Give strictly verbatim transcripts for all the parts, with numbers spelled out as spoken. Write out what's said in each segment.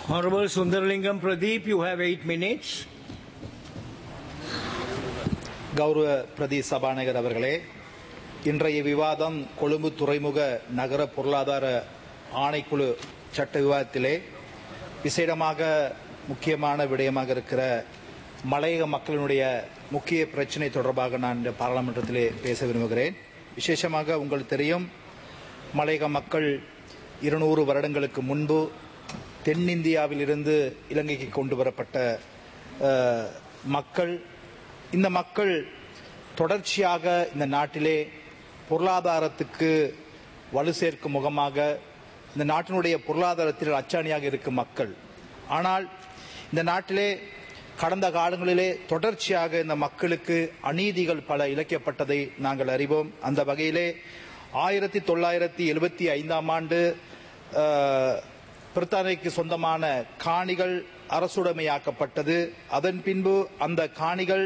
Honorable Sundarlingam Pradeep, you have eight minutes. கௌரவ பிரதி சபாநாயகர் அவர்களே, இன்றைய விவாதம் கொழும்பு துறைமுக நகர பொருளாதார ஆணைக்குழு சட்ட விவாதத்திலே விசேடமாக முக்கியமான விடயமாக இருக்கிற மலையக மக்களினுடைய முக்கிய பிரச்சினை தொடர்பாக நான் இந்த பாராளுமன்றத்திலே பேச விரும்புகிறேன். விசேஷமாக உங்களுக்கு தெரியும், மலையக மக்கள் இருநூறு வருடங்களுக்கு முன்பு தென்னிந்தியாவில் இருந்து இலங்கைக்கு கொண்டு வரப்பட்ட மக்கள். இந்த மக்கள் தொடர்ச்சியாக இந்த நாட்டிலே பொருளாதாரத்துக்கு வலு சேர்க்கும் முகமாக இந்த நாட்டினுடைய பொருளாதாரத்தில் அச்சாணியாக இருக்கும் மக்கள். ஆனால் இந்த நாட்டிலே கடந்த காலங்களிலே தொடர்ச்சியாக இந்த மக்களுக்கு அநீதிகள் பல இழைக்கப்பட்டதை நாங்கள் அறிவோம். அந்த வகையிலே ஆயிரத்தி தொள்ளாயிரத்தி எழுபத்தி ஐந்தாம் ஆண்டு பிரித்தானியக்கு சொந்தமான காணிகள் அரசுடைமையாக்கப்பட்டது. அதன் பின்பு அந்த காணிகள்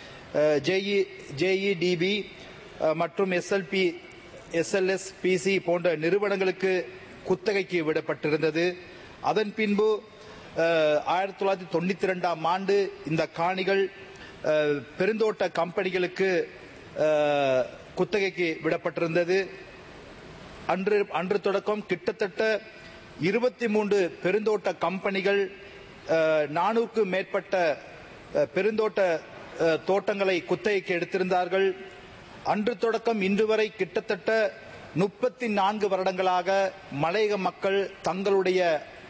ஜேஇடிபி மற்றும் எஸ்எல்பி எஸ்எல்எஸ்பிசி போன்ற நிறுவனங்களுக்கு குத்தகைக்கு விடப்பட்டிருந்தது. அதன் பின்பு ஆயிரத்தி தொள்ளாயிரத்தி தொண்ணூத்தி இரண்டாம் ஆண்டு இந்த காணிகள் பெருந்தோட்ட கம்பெனிகளுக்கு குத்தகைக்கு விடப்பட்டிருந்தது. அன்று அன்று தொடக்கம் கிட்டத்தட்ட இருபத்தி மூன்று பெருந்தோட்ட கம்பெனிகள் நானூறுக்கு மேற்பட்ட பெருந்தோட்ட தோட்டங்களை குத்தகைக்கு எடுத்திருந்தார்கள். அன்று தொடக்கம் இன்று வரை கிட்டத்தட்ட முப்பத்தி நான்கு வருடங்களாக மலையக மக்கள் தங்களுடைய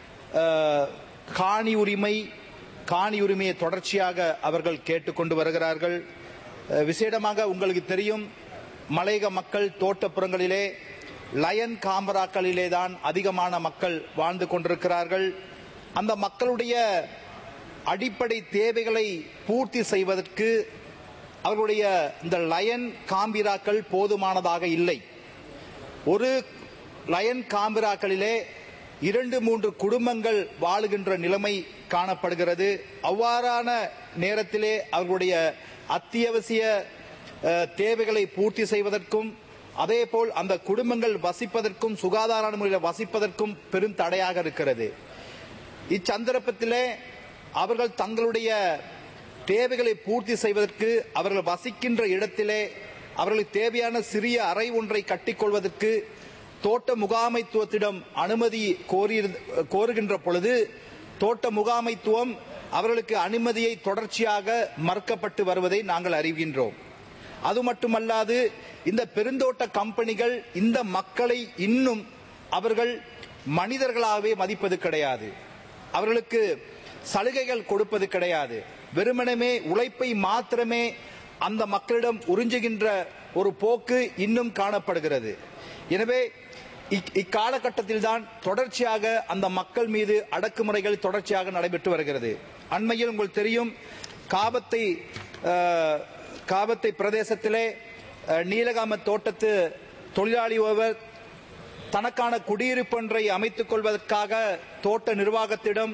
காணி உரிமை காணி உரிமையை தொடர்ச்சியாக அவர்கள் கேட்டுக்கொண்டு வருகிறார்கள். விசேடமாக உங்களுக்கு தெரியும், மலையக மக்கள் தோட்டப்புறங்களிலே லயன் காம்பராக்களிலே தான் அதிகமான மக்கள் வாழ்ந்து கொண்டிருக்கிறார்கள். அந்த மக்களுடைய அடிப்படை தேவைகளை பூர்த்தி செய்வதற்கு அவர்களுடைய இந்த லயன் காம்பிராக்கள் போதுமானதாக இல்லை. ஒரு லயன் காம்பிராக்களிலே இரண்டு மூன்று குடும்பங்கள் வாழுகின்ற நிலைமை காணப்படுகிறது. அவ்வாறான நேரத்திலே அவர்களுடைய அத்தியாவசிய தேவைகளை பூர்த்தி செய்வதற்கும் அதேபோல் அந்த குடும்பங்கள் வசிப்பதற்கும் சுகாதார முறையில் வசிப்பதற்கும் பெரும் தடையாக இருக்கிறது. இச்சந்தர்ப்பத்திலே அவர்கள் தங்களுடைய தேவைகளை பூர்த்தி செய்வதற்கு அவர்கள் வசிக்கின்ற இடத்திலே அவர்களுக்கு தேவையான சிறிய அறை ஒன்றை கட்டிக்கொள்வதற்கு தோட்ட முகாமைத்துவத்திடம் அனுமதி கோருகின்ற பொழுது தோட்ட முகாமைத்துவம் அவர்களுக்கு அனுமதியை தொடர்ச்சியாக மறுக்கப்பட்டு வருவதை நாங்கள் அறிகின்றோம். அது மட்டுமல்லாது, இந்த பெருந்தோட்ட கம்பெனிகள் இந்த மக்களை இன்னும் அவர்கள் மனிதர்களாகவே மதிப்பது கிடையாது. அவர்களுக்கு சலுகைகள் கொடுப்பது கிடையாது. வெறுமனமே உழைப்பை மாத்திரமே அந்த மக்களிடம் உறிஞ்சுகின்ற ஒரு போக்கு இன்னும் காணப்படுகிறது. எனவே இக்காலகட்டத்தில் தான் தொடர்ச்சியாக அந்த மக்கள் மீது அடக்குமுறைகள் தொடர்ச்சியாக நடைபெற்று வருகிறது. அண்மையில் உங்களுக்கு தெரியும், காபத்தை காபத்தை பிரதேசத்திலே நீலகாம தோட்டத்து தொழிலாளி ஒருவர் தனக்கான குடியிருப்பொன்றை அமைத்துக் கொள்வதற்காக தோட்ட நிர்வாகத்திடம்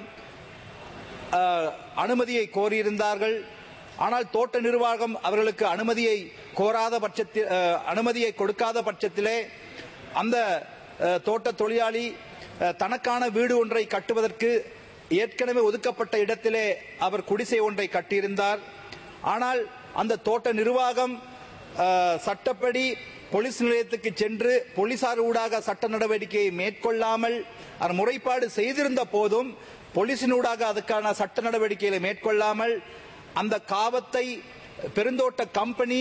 அனுமதியை கோரியிருந்தார்கள். ஆனால் தோட்ட நிர்வாகம் அவர்களுக்கு அனுமதியை கோராத பட்சத்தில் அனுமதியை கொடுக்காத பட்சத்திலே அந்த தோட்ட தொழிலாளி தனக்கான வீடு ஒன்றை கட்டுவதற்கு ஏற்கனவே ஒதுக்கப்பட்ட இடத்திலே அவர் குடிசை ஒன்றை கட்டியிருந்தார். ஆனால் அந்த தோட்ட நிர்வாகம் சட்டப்படி போலீஸ் நிலையத்துக்கு சென்று போலீசார் ஊடாக சட்ட நடவடிக்கையை மேற்கொள்ளாமல் அவர் முறைப்பாடு செய்திருந்த போதும் போலீசினூடாக அதுக்கான சட்ட நடவடிக்கைகளை மேற்கொள்ளாமல் அந்த காவத்தை பெருந்தோட்ட கம்பெனி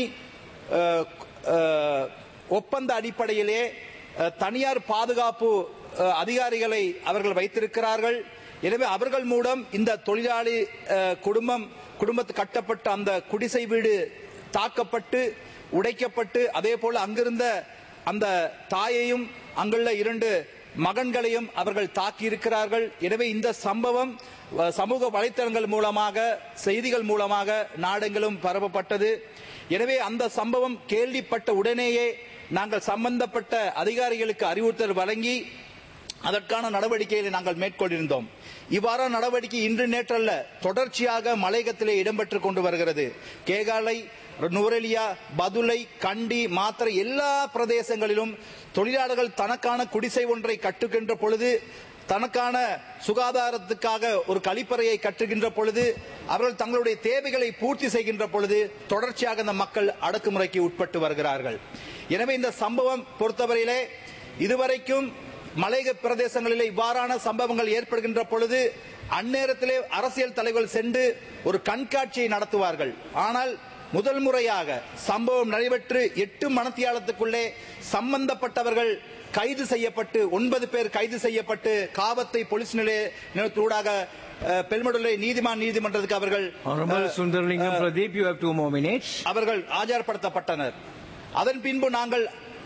ஒப்பந்த அடிப்படையிலே தனியார் பாதுகாப்பு அதிகாரிகளை அவர்கள் வைத்திருக்கிறார்கள். எனவே அவர்கள் மூலம் இந்த தொழிலாளி குடும்பம் குடும்பத்து கட்டப்பட்ட அந்த குடிசை வீடு தாக்கப்பட்டு உடைக்கப்பட்டு அதே போல அங்கிருந்த அந்த தாயையும் அங்குள்ள இரண்டு மகன்களையும் அவர்கள் தாக்கி இருக்கிறார்கள். எனவே இந்த சம்பவம் சமூக வலைத்தளங்கள் மூலமாக செய்திகள் மூலமாக நாடெங்கிலும் பரப்பப்பட்டது. எனவே அந்த சம்பவம் கேள்விப்பட்ட உடனேயே நாங்கள் சம்பந்தப்பட்ட அதிகாரிகளுக்கு அறிவுறுத்தல் வழங்கி அதற்கான நடவடிக்கைகளை நாங்கள் மேற்கொண்டிருந்தோம். இவ்வாறான நடவடிக்கை இன்று நேற்றல்ல, தொடர்ச்சியாக மலையகத்திலே இடம்பெற்றுக் கொண்டு வருகிறது. கேகாலை, நுவரெலியா, பதுளை, கண்டி, மாத்தறை எல்லா பிரதேசங்களிலும் தொழிலாளர்கள் தனக்கான குடிசை ஒன்றை கட்டுகின்ற பொழுது தனக்கான சுகாதாரத்துக்காக ஒரு கழிப்பறையை கட்டுகின்ற பொழுது, அவர்கள் தங்களுடைய தேவைகளை பூர்த்தி செய்கின்ற பொழுது தொடர்ச்சியாக அந்த மக்கள் அடக்குமுறைக்கு உட்பட்டு வருகிறார்கள். எனவே இந்த சம்பவம் பொறுத்தவரையிலே இதுவரைக்கும் மலையக பிரதேசங்களிலே இவ்வாறான சம்பவங்கள் ஏற்படுகின்ற பொழுது அந்நேரத்திலே அரசியல் தலைவர்கள் சென்று ஒரு கண்காட்சியை நடத்துவார்கள். ஆனால் முதல் முறையாக சம்பவம் நடைபெற்று எட்டு மணித்தியாலத்துக்குள்ளே சம்பந்தப்பட்டவர்கள் கைது செய்யப்பட்டு ஒன்பது பேர் கைது செய்யப்பட்டு காவத்தை போலீஸ் நிலையத்தூடாக பெல்மடுலை நீதிமான் நீதிமன்றத்துக்கு அவர்கள் Sundaralingam Pradeep, you have two more minutes. அவர்கள் ஆஜர்படுத்தப்பட்டனர். அதன் பின்பு நாங்கள்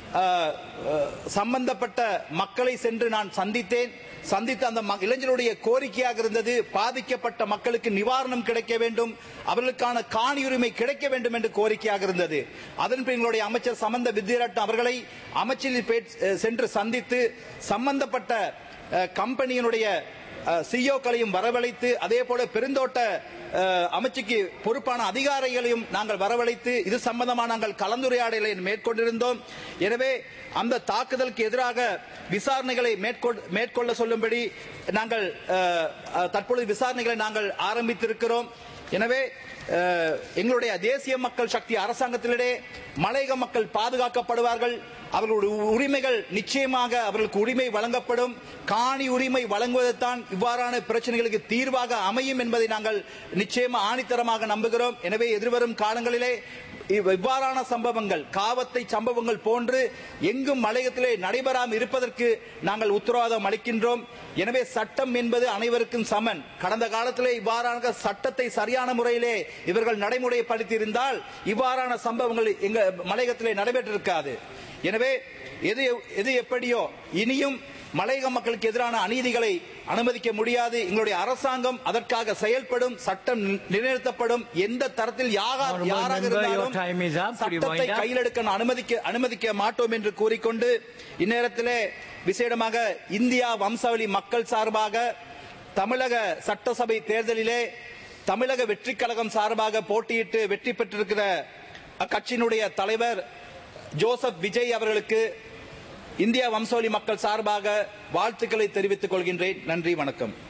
சம்பந்தப்பட்ட மக்களை சென்று நான் சந்தித்தேன். சந்தித்த அந்த இளைஞருடைய கோரிக்கையாக இருந்தது, பாதிக்கப்பட்ட மக்களுக்கு நிவாரணம் கிடைக்க வேண்டும், அவர்களுக்கான காணி உரிமை கிடைக்க வேண்டும் என்று கோரிக்கையாக இருந்தது. அதன் பின் எங்களுடைய அமைச்சர் சம்பந்த வித்யாரட்னம் அவர்களை அமைச்சில் சென்று சந்தித்து சம்பந்தப்பட்ட கம்பெனியினுடைய சிஇஓக்களையும் வரவழைத்து, அதே போல பெருந்தோட்ட அமைச்சுக்கு பொறுப்பான அதிகாரிகளையும் நாங்கள் வரவழைத்து இது சம்பந்தமாக நாங்கள் கலந்துரையாடலை மேற்கொண்டிருந்தோம். எனவே அந்த தாக்குதலுக்கு எதிராக விசாரணைகளை மேற்கொள்ள சொல்லும்படி நாங்கள் தற்பொழுது விசாரணைகளை நாங்கள் ஆரம்பித்திருக்கிறோம். எனவே எங்களுடைய தேசிய மக்கள் சக்தி அரசாங்கத்திலே மலையக மக்கள் பாதுகாக்கப்படுவார்கள். அவர்களுடைய உரிமைகள் நிச்சயமாக அவர்களுக்கு உரிமை வழங்கப்படும். காணி உரிமை வழங்குவதுதான் இவ்வாறான பிரச்சனைகளுக்கு தீர்வாக அமையும் என்பதை நாங்கள் நிச்சயமாக ஆணித்தரமாக நம்புகிறோம். எனவே எதிர்வரும் காலங்களிலே இவ்வாறான சம்பவங்கள் காவத்தை சம்பவங்கள் போன்று எங்கும் மலையகத்திலே நடைபெறாமல் இருப்பதற்கு நாங்கள் உத்தரவாதம் அளிக்கின்றோம். எனவே சட்டம் என்பது அனைவருக்கும் சமன். கடந்த காலத்திலே இவ்வாறான சட்டத்தை சரியான முறையிலே இவர்கள் நடைமுறைப்படுத்தி இருந்தால் இவ்வாறான சம்பவங்கள் எங்க மலையகத்திலே நடைபெற்றிருக்காது. எனவே எது எது எப்படியோ இனியும் மலையக மக்களுக்கு எதிரான அநீதிகளை அனுமதிக்க முடியாது. எங்களுடைய அரசாங்கம் அதற்காக செயல்படும், சட்டம் நிலைநிறுத்தப்படும். எந்த தரத்தில் யாராக இருந்தாலும் சட்டத்தை கையில் எடுக்க அனுமதிக்க அனுமதிக்க மாட்டோம் என்று கூறிக்கொண்டு இந்நேரத்திலே விசேடமாக இந்தியா வம்சாவளி மக்கள் சார்பாக தமிழக சட்டசபை தேர்தலிலே தமிழக வெற்றி கழகம் சார்பாக போட்டியிட்டு வெற்றி பெற்றிருக்கிற அக்கட்சியினுடைய தலைவர் ஜோசப் விஜய் அவர்களுக்கு இந்தியா வம்சாவளி மக்கள் சார்பாக வாழ்த்துக்களை தெரிவித்துக் கொள்கின்றேன். நன்றி, வணக்கம்.